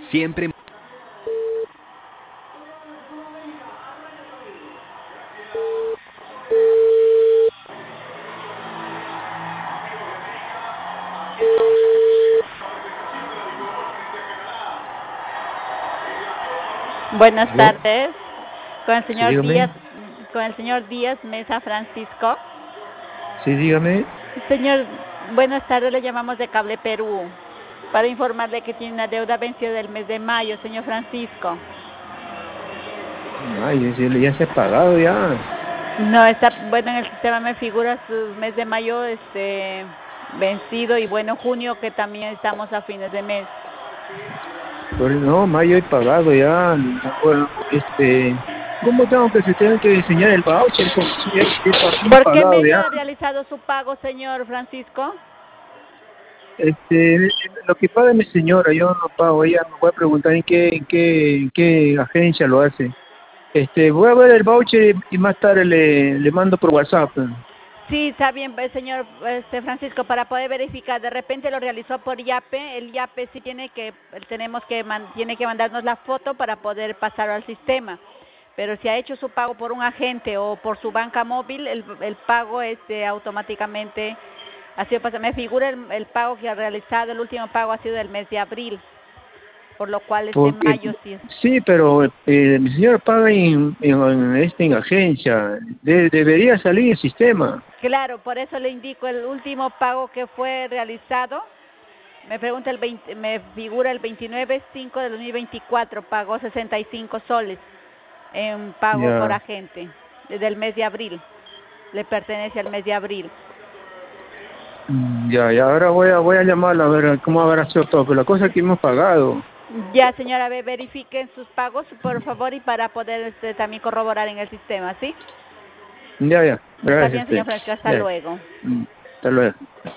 Siempre. Buenas ¿Aló? tardes, con el Sí, señor Díaz, dígame. con el señor Díaz Mesa Francisco. Sí, dígame. Señor, buenas tardes, le llamamos de Cable Perú para informarle que tiene una deuda vencida del mes de mayo, señor Francisco. Ay, ya se ha pagado ya. No está, bueno, en el sistema me figura su mes de mayo vencido y bueno, junio que también estamos a fines de mes. No, mayo he pagado ya. Bueno, ¿cómo tengo que se tienen que diseñar el voucher? Porque sí, he ¿Por qué pagado medio ya. ha realizado su pago, señor Francisco? Este, lo que paga mi señora, yo no pago. Ella me voy a preguntar en qué agencia lo hace. Voy a ver el voucher y más tarde le mando por WhatsApp. Sí, está bien, pues, señor Francisco, para poder verificar, de repente lo realizó por YAPE, el YAPE sí tiene que mandarnos la foto para poder pasarlo al sistema, pero si ha hecho su pago por un agente o por su banca móvil, el pago automáticamente ha sido pasado. Me figura el pago que ha realizado, el último pago ha sido del mes de abril, por lo cual Porque mayo sí es. sí, pero mi señora paga en agencia. Debería salir el sistema. Claro, por eso le indico el último pago que fue realizado. Me pregunta me figura el 29/5 del 2024, pagó 65 soles en pago por Ya. agente desde el mes de abril, le pertenece al mes de abril. Ya, ahora voy a llamarla a ver cómo habrá sido todo, pero la cosa es que hemos pagado. Ya, señora, verifiquen sus pagos, por favor, y para poder también corroborar en el sistema, ¿sí? Ya, Está gracias, bien, señor Francisco, hasta ya. luego. Hasta luego.